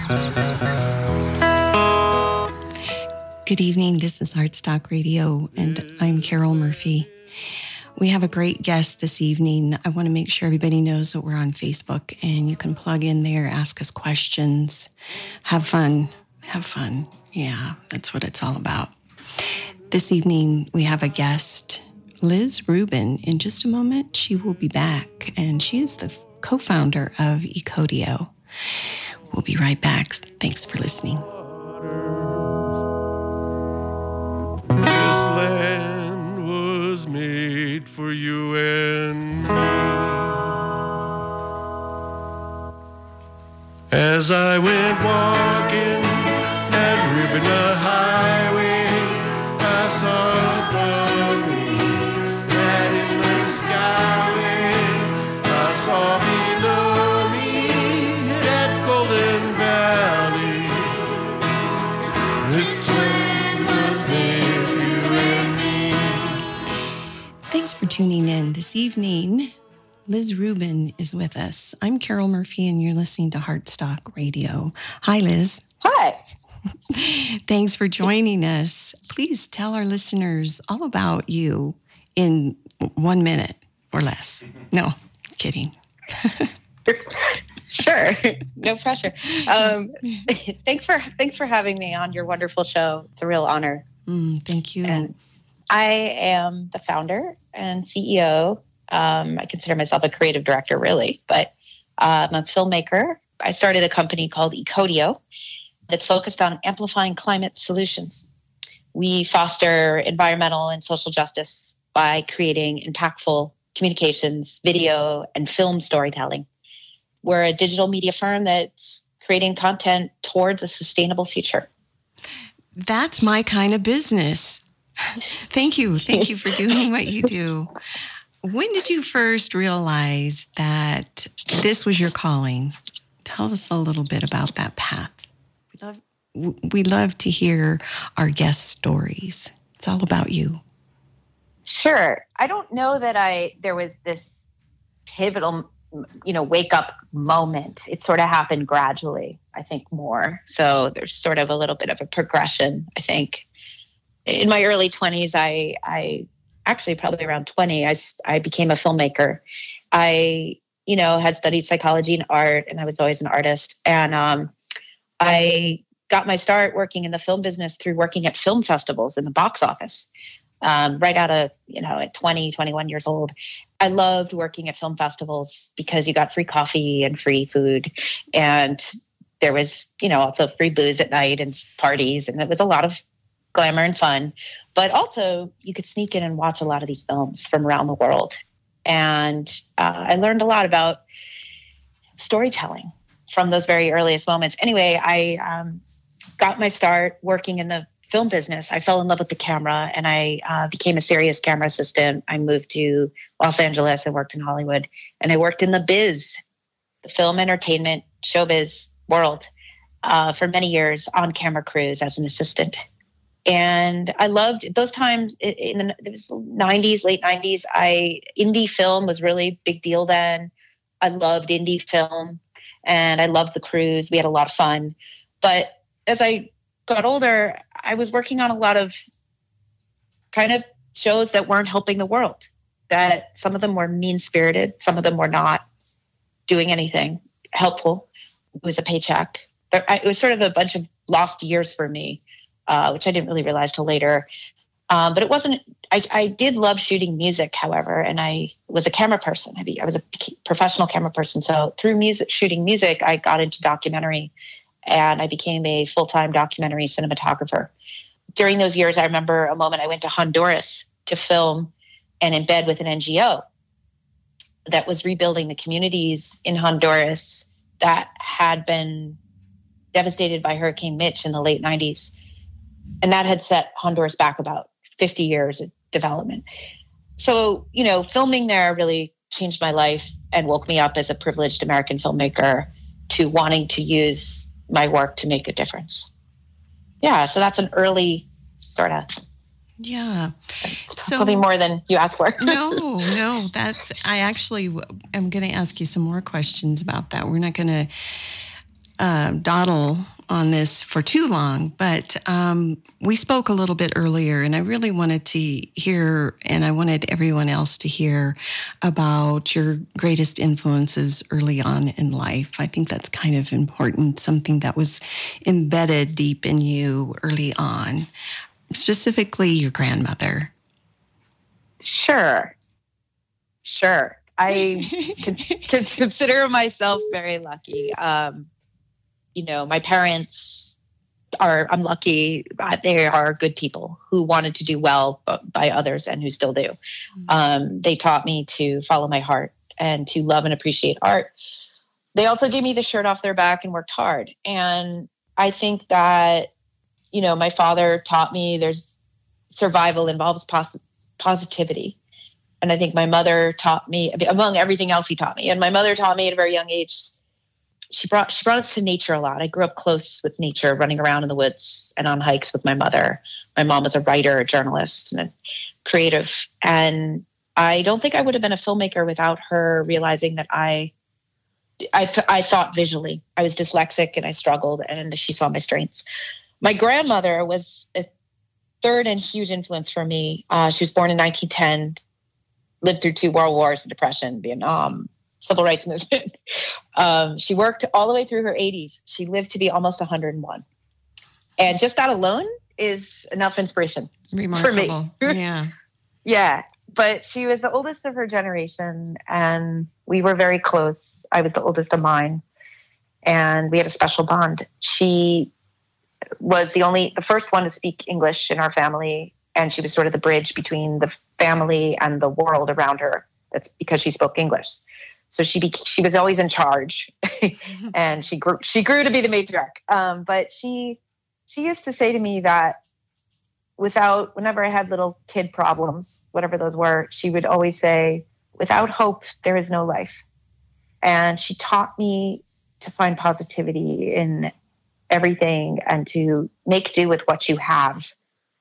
Good evening. This is Heartstock Radio, and I'm Carol Murphy. We have a great guest this evening. I want to make sure everybody knows that we're on Facebook, and you can plug in there, ask us questions, have fun. Have fun. Yeah, that's what it's all about. This evening, we have a guest, Liz Rubin. In just a moment, she will be back, and she is the co-founder of Ecodio. We'll be right back. Thanks for listening. This land was made for you and me. As I went walking that Ribbon Highway, I saw a glory that in the skyway I saw below me that Golden Valley. This land was made for you and me. Thanks for tuning in this evening. Liz Rubin is with us. I'm Carol Murphy, and you're listening to Heartstock Radio. Hi, Liz. Hi. Thanks for joining us. Please tell our listeners all about you in 1 minute or less. No, kidding. Sure. No pressure. Thanks for having me on your wonderful show. It's a real honor. Thank you. And I am the founder and CEO. I consider myself a creative director, really, but I'm a filmmaker. I started a company called Ecodio that's focused on amplifying climate solutions. We foster environmental and social justice by creating impactful communications, video, and film storytelling. We're a digital media firm that's creating content towards a sustainable future. That's my kind of business. Thank you. Thank you for doing what you do. When did you first realize that this was your calling? Tell us a little bit about that path. We love to hear our guest stories. It's all about you. Sure. I don't know that there was this pivotal, wake up moment. It sort of happened gradually, I think, more. So there's sort of a little bit of a progression, I think. In my early 20s, I actually probably around 20, I became a filmmaker. I, had studied psychology and art, and I was always an artist. And I got my start working in the film business through working at film festivals in the box office, right out of, at 20, 21 years old. I loved working at film festivals because you got free coffee and free food. And there was, also free booze at night and parties. And it was a lot of glamour and fun. But also you could sneak in and watch a lot of these films from around the world. And I learned a lot about storytelling from those very earliest moments. Anyway, I got my start working in the film business. I fell in love with the camera, and I became a serious camera assistant. I moved to Los Angeles and worked in Hollywood. And I worked in the biz, the film entertainment, showbiz world for many years on camera crews as an assistant. And I loved those times it was 90s, late 90s. Indie film was really a big deal then. I loved indie film and I loved the crews. We had a lot of fun. But as I got older, I was working on a lot of kind of shows that weren't helping the world, that some of them were mean-spirited. Some of them were not doing anything helpful. It was a paycheck. It was sort of a bunch of lost years for me. Which I didn't really realize till later. But it wasn't, I did love shooting music, however, and I was a camera person. I was a professional camera person. So through shooting music, I got into documentary and I became a full-time documentary cinematographer. During those years, I remember a moment I went to Honduras to film and embed with an NGO that was rebuilding the communities in Honduras that had been devastated by Hurricane Mitch in the late 90s. And that had set Honduras back about 50 years of development. So, filming there really changed my life and woke me up as a privileged American filmmaker to wanting to use my work to make a difference. Yeah, so that's an early sort of... Yeah. So, probably more than you asked for. No, I actually am going to ask you some more questions about that. We're not going to... dawdle on this for too long, but we spoke a little bit earlier, and I really wanted to hear, and I wanted everyone else to hear about your greatest influences early on in life. I think that's kind of important, something that was embedded deep in you early on, specifically your grandmother. Sure. I consider myself very lucky. My parents I'm lucky. They are good people who wanted to do well by others and who still do. They taught me to follow my heart and to love and appreciate art. They also gave me the shirt off their back and worked hard. And I think that, my father taught me there's survival involves positivity. And I think my mother taught me, among everything else he taught me, and my mother taught me at a very young age, she brought us to nature a lot. I grew up close with nature, running around in the woods and on hikes with my mother. My mom was a writer, a journalist, and a creative. And I don't think I would have been a filmmaker without her realizing that I thought visually. I was dyslexic and I struggled, and she saw my strengths. My grandmother was a third and huge influence for me. She was born in 1910, lived through 2 world wars, the Depression, Vietnam, Civil Rights Movement. She worked all the way through her 80s. She lived to be almost 101. And just that alone is enough inspiration Remarkable. For me. Yeah. Yeah. But she was the oldest of her generation, and we were very close. I was the oldest of mine, and we had a special bond. She was the first one to speak English in our family, and she was sort of the bridge between the family and the world around her. That's because she spoke English. So she was always in charge, and she grew to be the matriarch. But she used to say to me that whenever I had little kid problems, whatever those were, she would always say, without hope, there is no life. And she taught me to find positivity in everything and to make do with what you have.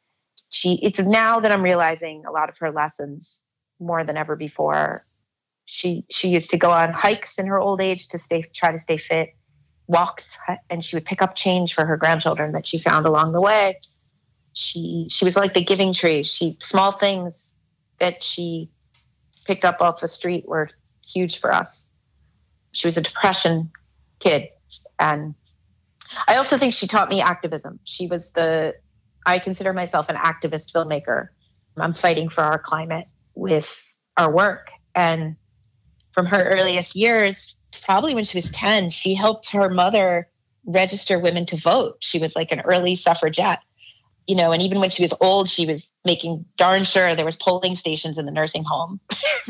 It's now that I'm realizing a lot of her lessons more than ever before. She used to go on hikes in her old age to try to stay fit, walks, and she would pick up change for her grandchildren that she found along the way. She was like the giving tree. Small things that she picked up off the street were huge for us. She was a Depression kid. And I also think she taught me activism. I consider myself an activist filmmaker. I'm fighting for our climate with our work. And from her earliest years, probably when she was 10, she helped her mother register women to vote. She was like an early suffragette, and even when she was old, she was making darn sure there was polling stations in the nursing home.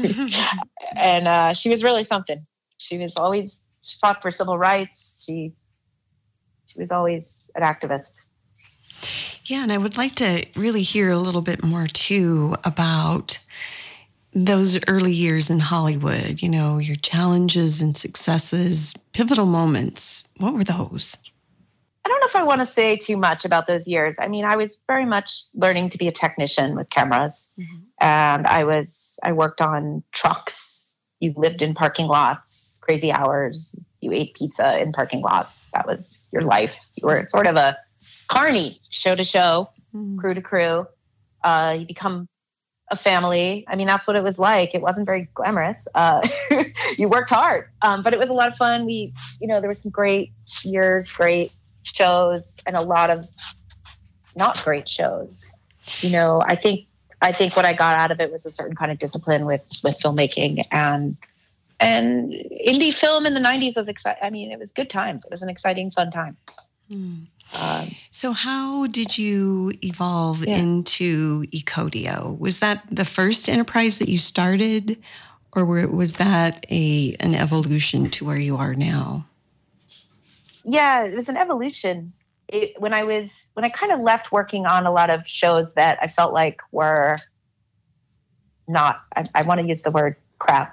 And she was really something. She fought for civil rights. She was always an activist. Yeah, and I would like to really hear a little bit more, too, about those early years in Hollywood, your challenges and successes, pivotal moments. What were those? I don't know if I want to say too much about those years. I mean, I was very much learning to be a technician with cameras. Mm-hmm. And I worked on trucks. You lived in parking lots, crazy hours. You ate pizza in parking lots. That was your life. You were sort of a carny, show to show, crew to crew. You become a family. I mean, that's what it was like. It wasn't very glamorous. You worked hard, but it was a lot of fun. There were some great years, great shows, and a lot of not great shows. I think what I got out of it was a certain kind of discipline with filmmaking, and indie film in the 90s was exciting. I mean, it was good times. It was an exciting, fun time. So how did you evolve into Ecodio? Was that the first enterprise that you started, or was that an evolution to where you are now? Yeah, it was an evolution. When I kind of left working on a lot of shows that I felt like were not, I want to use the word crap,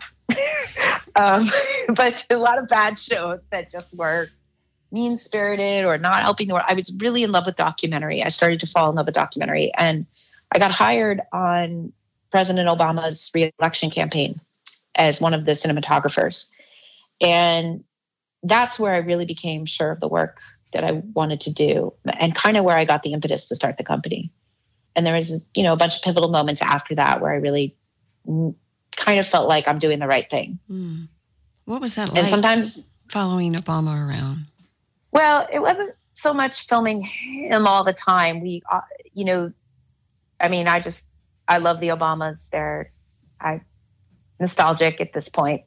but a lot of bad shows that just were mean-spirited or not helping the world. I was really in love with documentary. I started to fall in love with documentary, and I got hired on President Obama's re-election campaign as one of the cinematographers. And that's where I really became sure of the work that I wanted to do, and kind of where I got the impetus to start the company. And there was, a bunch of pivotal moments after that where I really kind of felt like I'm doing the right thing. Mm. What was that like? And sometimes following Obama around? Well, it wasn't so much filming him all the time. We, I love the Obamas. I'm nostalgic at this point.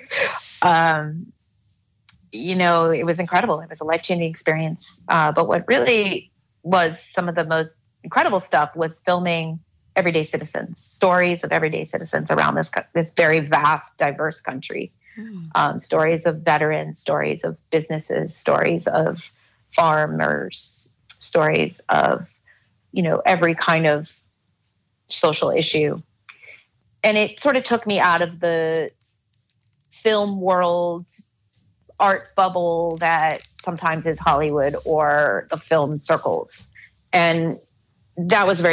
It was incredible. It was a life-changing experience. But what really was some of the most incredible stuff was filming everyday citizens, stories of everyday citizens around this very vast, diverse country. Stories of veterans, stories of businesses, stories of farmers, stories of, every kind of social issue. And it sort of took me out of the film world, art bubble that sometimes is Hollywood or the film circles. And that was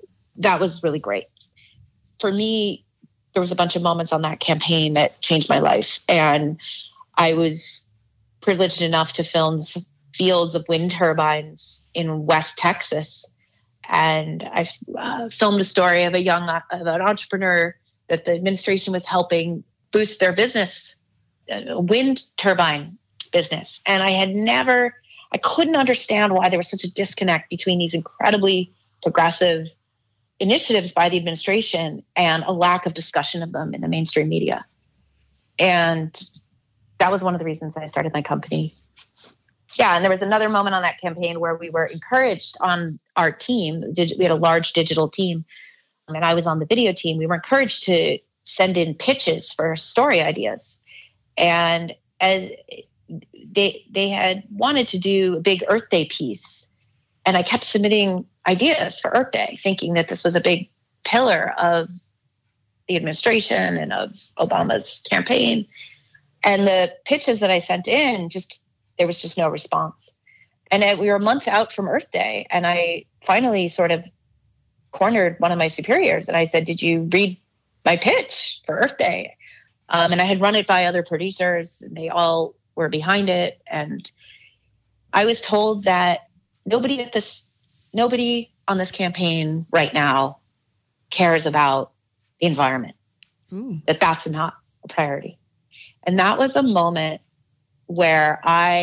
really great. For me, there was a bunch of moments on that campaign that changed my life. And I was privileged enough to film fields of wind turbines in West Texas. And I filmed a story of an entrepreneur that the administration was helping boost their business, a wind turbine business. And I couldn't understand why there was such a disconnect between these incredibly progressive initiatives by the administration and a lack of discussion of them in the mainstream media. And that was one of the reasons I started my company. Yeah, and there was another moment on that campaign where we were encouraged on our team. We had a large digital team, and I was on the video team. We were encouraged to send in pitches for story ideas. And as they had wanted to do a big Earth Day piece, and I kept submitting ideas for Earth Day, thinking that this was a big pillar of the administration and of Obama's campaign. And the pitches that I sent in, there was just no response. And we were a month out from Earth Day, and I finally sort of cornered one of my superiors, and I said, "Did you read my pitch for Earth Day?" And I had run it by other producers, and they all were behind it. And I was told that nobody on this campaign right now cares about the environment, that's not a priority. And that was a moment where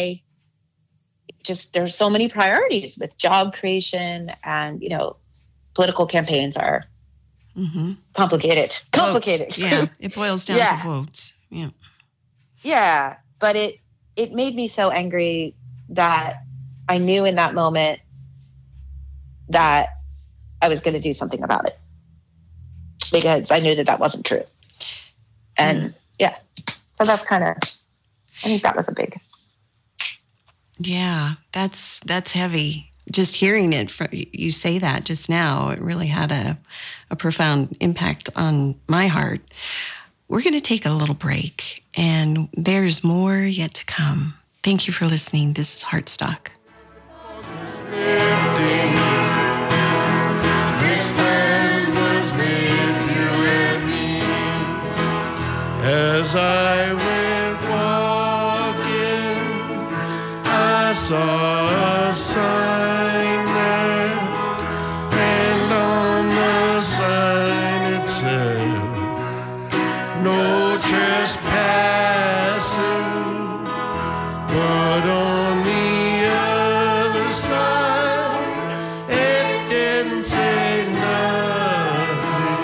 there's so many priorities with job creation, and, political campaigns are complicated. Votes. Yeah, it boils down to votes. Yeah. Yeah, but it made me so angry that I knew in that moment that I was going to do something about it, because I knew that wasn't true. And so that's I think that was a big. Yeah, that's heavy. Just hearing it from you say that just now, it really had a profound impact on my heart. We're going to take a little break, and there's more yet to come. Thank you for listening. This is Heartstock. As I went walking, I saw a sign there, and on the sign it said, "No trespassing," but on the other side, it didn't say nothing.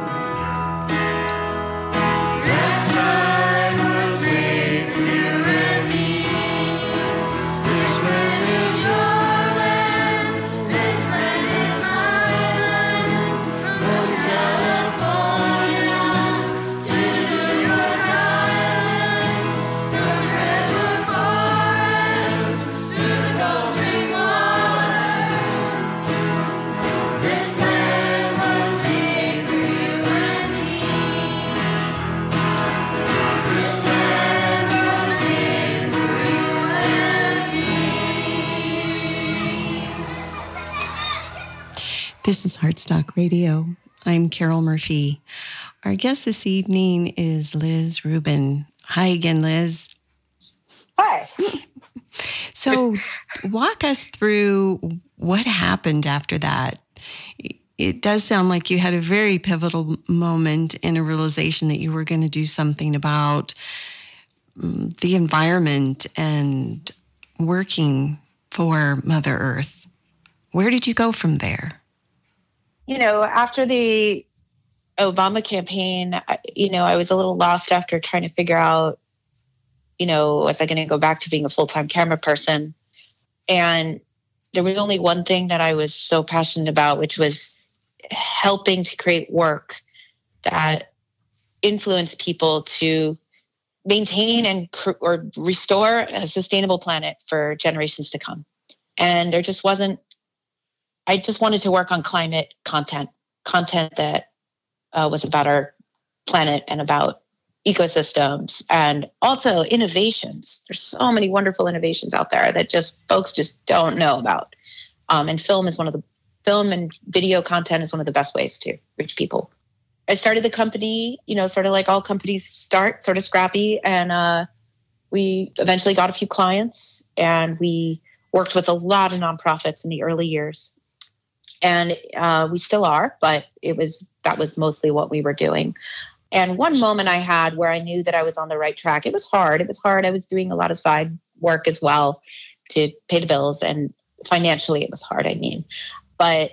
This is Heartstock Radio. I'm Carol Murphy. Our guest this evening is Liz Rubin. Hi again, Liz. Hi. So walk us through what happened after that. It does sound like you had a very pivotal moment and a realization that you were going to do something about the environment and working for Mother Earth. Where did you go from there? After the Obama campaign, I was a little lost after trying to figure out, was I going to go back to being a full-time camera person? And there was only one thing that I was so passionate about, which was helping to create work that influenced people to maintain or restore a sustainable planet for generations to come. And there just wasn't, I just wanted to work on climate content that was about our planet and about ecosystems and also innovations. There's so many wonderful innovations out there that folks just don't know about. And film and video content is one of the best ways to reach people. I started the company, sort of like all companies start, sort of scrappy. And we eventually got a few clients, and we worked with a lot of nonprofits in the early years. And we still are, but that was mostly what we were doing. And one moment I had where I knew that I was on the right track. It was hard. I was doing a lot of side work as well to pay the bills, and financially it was hard, But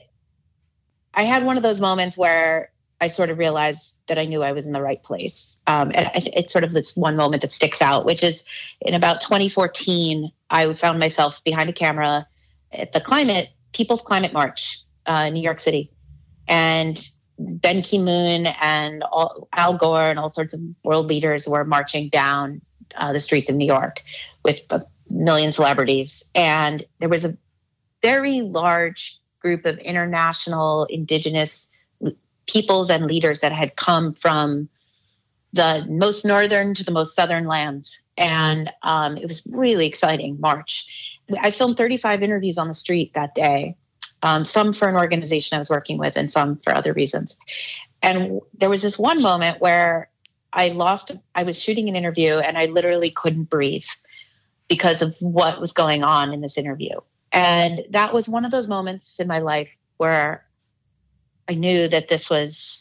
I had one of those moments where I sort of realized that I knew I was in the right place. And it's sort of this one moment that sticks out, which is in about 2014, I found myself behind a camera at the People's Climate March in New York City. And Ben Ki-moon and Al Gore and all sorts of world leaders were marching down the streets of New York with a million celebrities. And there was a very large group of international indigenous peoples and leaders that had come from the most northern to the most southern lands. And it was really exciting march. I filmed 35 interviews on the street that day. Some for an organization I was working with and some for other reasons. And there was this one moment where I was shooting an interview and I literally couldn't breathe because of what was going on in this interview. And that was one of those moments in my life where I knew that this was,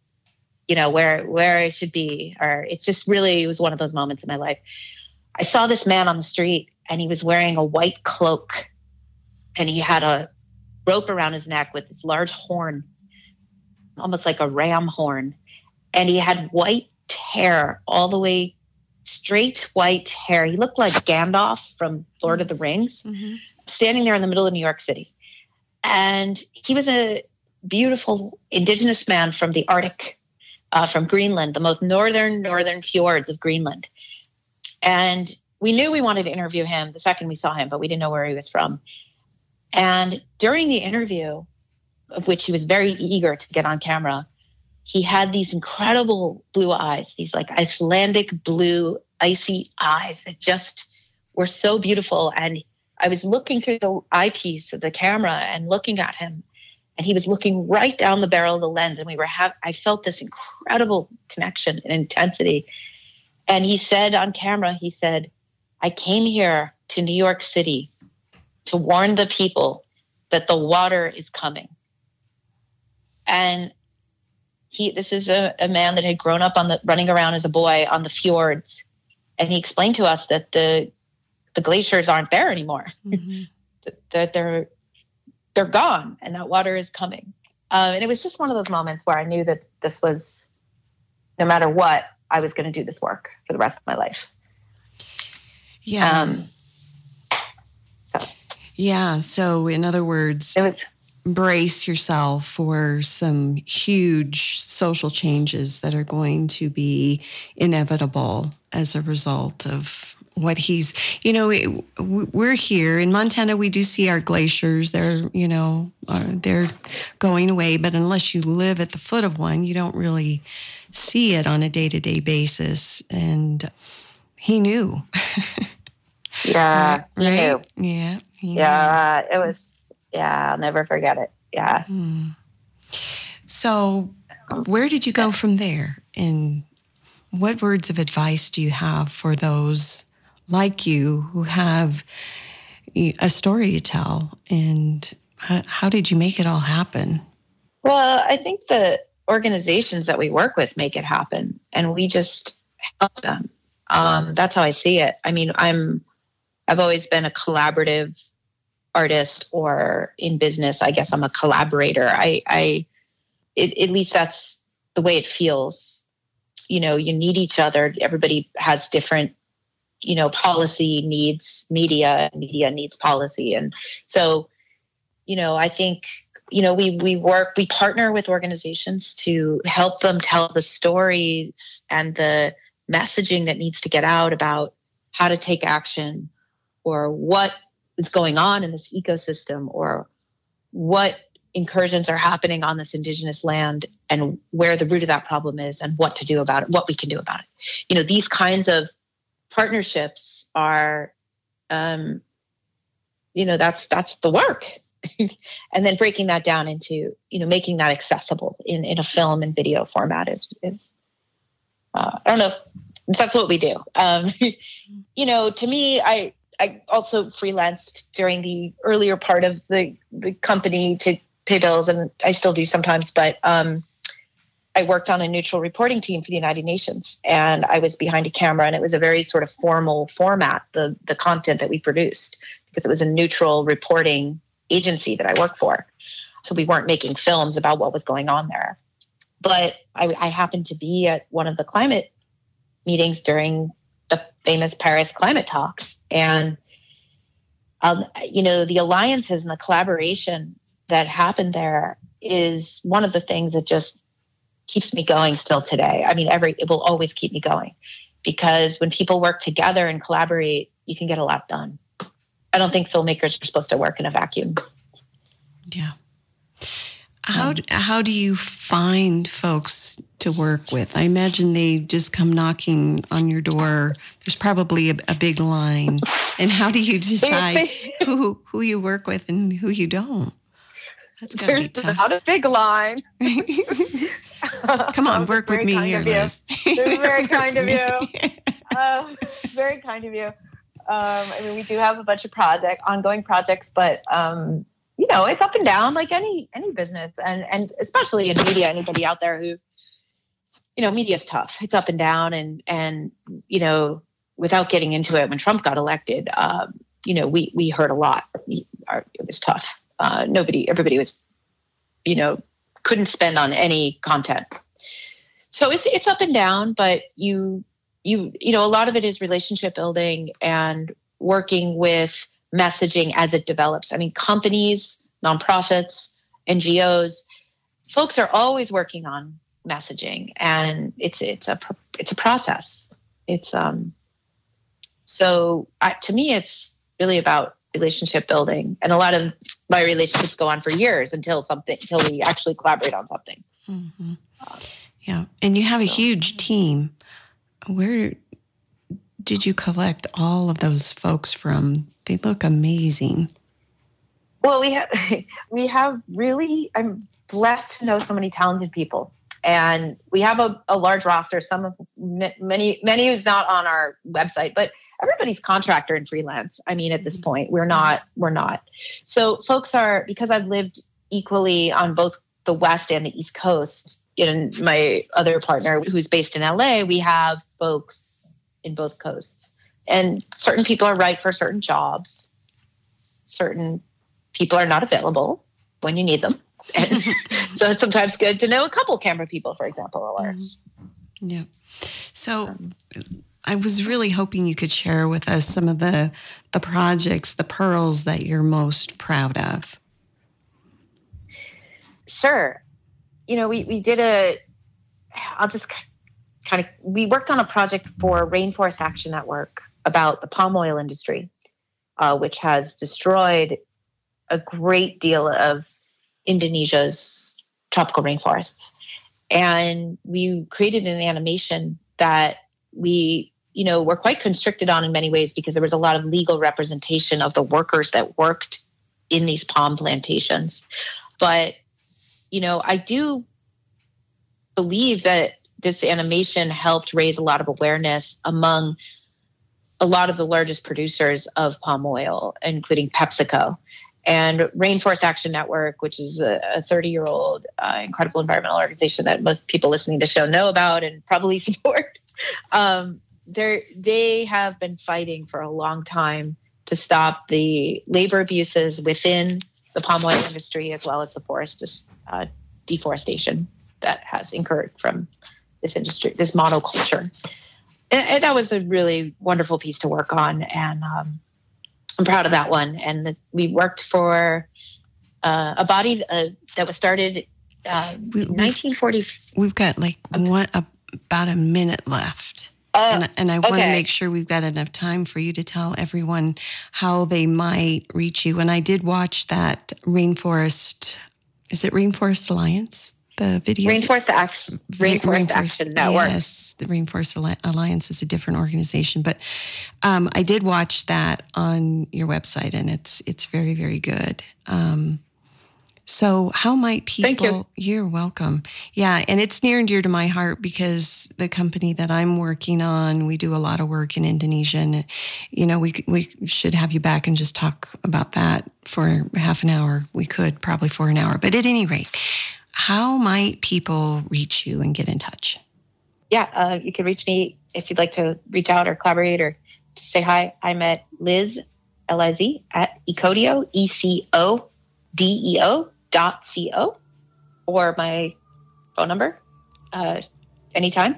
where I should be, or it was one of those moments in my life. I saw this man on the street and he was wearing a white cloak and he had a rope around his neck with this large horn, almost like a ram horn. And he had white hair, all the way straight white hair. He looked like Gandalf from Lord of the Rings, standing there in the middle of New York City. And he was a beautiful indigenous man from the Arctic, from Greenland, the most northern fjords of Greenland. And we knew we wanted to interview him the second we saw him, but we didn't know where he was from. And during the interview, of which he was very eager to get on camera, he had these incredible blue eyes, these like Icelandic blue, icy eyes that just were so beautiful. And I was looking through the eyepiece of the camera and looking at him, and he was looking right down the barrel of the lens. And I felt this incredible connection and intensity. And he said on camera, I came here to New York City to warn the people that the water is coming. And this is a man that had grown up running around as a boy on the fjords. And he explained to us that the glaciers aren't there anymore, that they're gone and that water is coming. And it was just one of those moments where I knew that this was, no matter what, I was going to do this work for the rest of my life. Yeah. So in other words, brace yourself for some huge social changes that are going to be inevitable as a result of what we're here in Montana. We do see our glaciers. They're going away, but unless you live at the foot of one, you don't really see it on a day-to-day basis. And he knew. Yeah. Right? He knew. Yeah. Yeah. It was, I'll never forget it. Yeah. So where did you go from there? And what words of advice do you have for those like you who have a story to tell. And how did you make it all happen? Well, I think the organizations that we work with make it happen, and we just help them. That's how I see it. I mean, I've always been a collaborative artist, or in business, I guess I'm a collaborator. At least that's the way it feels. You know, you need each other. Everybody has different, policy needs media needs policy. And so, I think, we partner with organizations to help them tell the stories and the messaging that needs to get out about how to take action, or what is going on in this ecosystem, or what incursions are happening on this indigenous land, and where the root of that problem is, and what to do about it, what we can do about it. These kinds of partnerships are, that's the work. And then breaking that down into, making that accessible in a film and video format is I don't know. That's what we do. To me, I also freelanced during the earlier part of the company to pay bills, and I still do sometimes, but I worked on a neutral reporting team for the United Nations, and I was behind a camera, and it was a very sort of formal format, the content that we produced, because it was a neutral reporting agency that I work for. So we weren't making films about what was going on there. But I happened to be at one of the climate meetings during the famous Paris climate talks. And, the alliances and the collaboration that happened there is one of the things that just keeps me going still today. I mean, it will always keep me going, because when people work together and collaborate, you can get a lot done. I don't think filmmakers are supposed to work in a vacuum. Yeah. How do you find folks to work with? I imagine they just come knocking on your door. There's probably a big line. And how do you decide who you work with and who you don't? That's got to be tough. There's not a big line. Come on, work with me here, Liz. It's very kind of you. Very kind of you. We do have a bunch of ongoing projects, but it's up and down like any business, and especially in media. Anybody out there who, media is tough. It's up and down, and without getting into it, when Trump got elected, we heard a lot. It was tough. Everybody was, couldn't spend on any content. So it's up and down, but a lot of it is relationship building and working with messaging as it develops. I mean, companies, nonprofits, NGOs, folks are always working on messaging, and it's a process. To me, it's really about relationship building, and a lot of my relationships go on for years until we actually collaborate on something. Mm-hmm. Yeah, and you have a huge team. Where did you collect all of those folks from? They look amazing. Well, we have really, I'm blessed to know so many talented people, and we have a large roster. Many who's not on our website, but everybody's contractor and freelance. I mean, at this point, we're not. So folks are, because I've lived equally on both the West and the East Coast. My other partner, who's based in LA, we have folks in both coasts. And certain people are right for certain jobs. Certain people are not available when you need them. And so it's sometimes good to know a couple camera people, for example. Yeah. So I was really hoping you could share with us some of the projects, the pearls that you're most proud of. Sure. We did we worked on a project for Rainforest Action Network about the palm oil industry, which has destroyed a great deal of Indonesia's tropical rainforests. And we created an animation that we, were quite constricted on in many ways, because there was a lot of legal representation of the workers that worked in these palm plantations. But I do believe that this animation helped raise a lot of awareness among a lot of the largest producers of palm oil, including PepsiCo. And Rainforest Action Network, which is a 30-year-old incredible environmental organization that most people listening to the show know about and probably support. They have been fighting for a long time to stop the labor abuses within the palm oil industry, as well as the forest deforestation that has incurred from this industry, this monoculture. And that was a really wonderful piece to work on. And I'm proud of that one. And we worked for a body that was started in 1940. We've got about a minute left. And I want to make sure we've got enough time for you to tell everyone how they might reach you. And I did watch that Rainforest Alliance? The video? Rainforest Action Network. Yes, the Rainforest Alliance is a different organization. But I did watch that on your website, and it's very, very good. So how might people... Thank you. You're welcome. Yeah, and it's near and dear to my heart because the company that I'm working on, we do a lot of work in Indonesia. And, we should have you back and just talk about that for half an hour. We could probably for an hour. But at any rate, how might people reach you and get in touch? Yeah, you can reach me if you'd like to reach out or collaborate or just say hi. I'm at Liz, L-I-Z, at Ecodeo, ECODEO.co, or my phone number, anytime,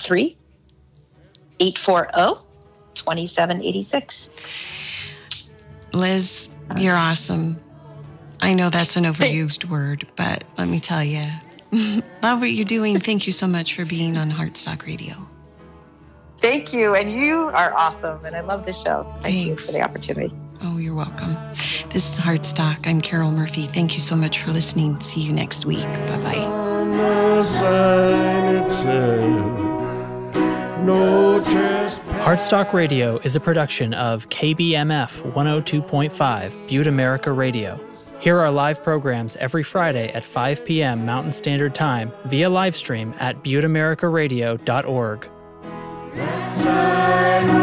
213-840-2786. Liz, you're awesome. I know that's an overused word, but let me tell you, love what you're doing. Thank you so much for being on Heartstock Radio. Thank you. And you are awesome. And I love the show. Thank you for the opportunity. Oh, you're welcome. This is Heartstock. I'm Carol Murphy. Thank you so much for listening. See you next week. Bye-bye. Heartstock Radio is a production of KBMF 102.5 Butte America Radio. Hear our live programs every Friday at 5 p.m. Mountain Standard Time via live stream at butteamericaradio.org.